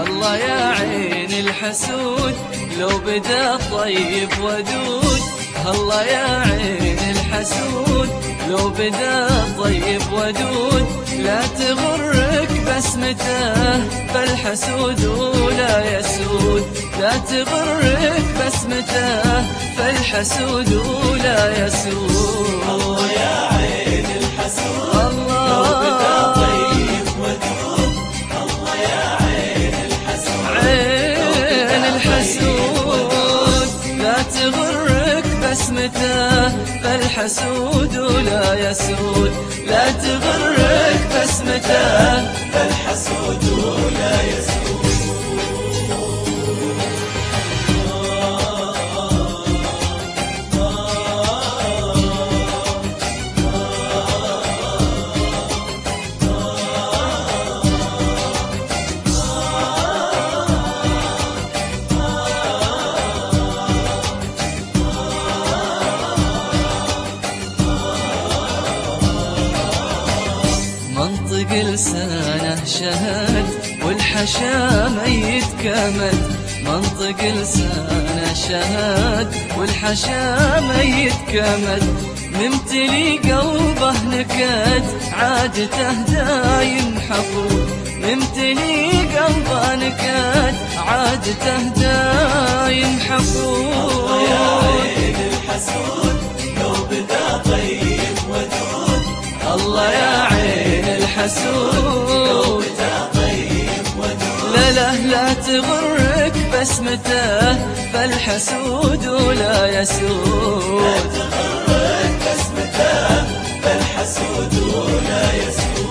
الله يا عين الحسود لو بدا طيب ودود. الله يا عين الحسود لو بدا طيب ودود. لا تغرك بسمته فالحسود لا يسود. لا تغرك بسمته فالحسود لا يسود. الله يا عين الحسود لو بدا طيب ودود. الله يا عين الحسود عين الحسود لا تغرك بسمته فالحسود لا يسود. لا تغرك بسمته فالحسود لا يسود. منطق لسانه شهد والحشا ميت كمد. منطق لسانه شهد والحشا ميت كمد. ممتلي قلبه نكد عادته دايم حقود. ممتلي قلبه نكد عادته دايم حقود. الله يا عين الحسود لو بدا طيب ودود. الله يا عين الحسود لا تغرك بسمته فالحسود لا يسود. لا تغرك بسمته فالحسود لا يسود.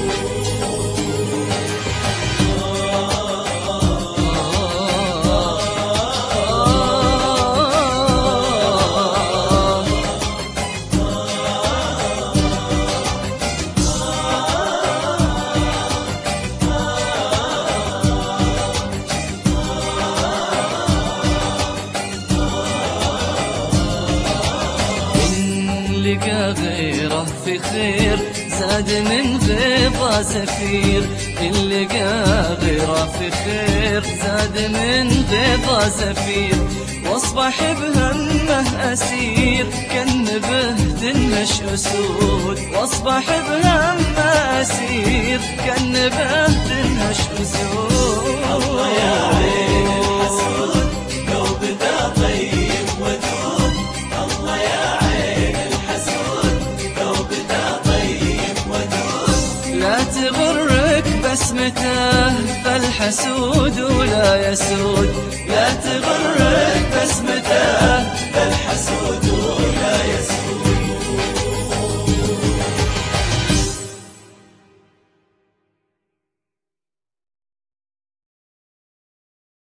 لقى غيره في خير زاد من غيظه زفير. إن لقى غيره في خير زاد من غيظه زفير. واصبح بهمه أسير كالنبه تنهش أسود. واصبح بهمه أسير كالنبه تنهش أسود. الله يا عين الحسود لو بدا طيب ودود. الله يا عين الحسود لو بدا طيب ودود. لا تغرك بسمته فالحسود لا يسود. لا تغرك بسمته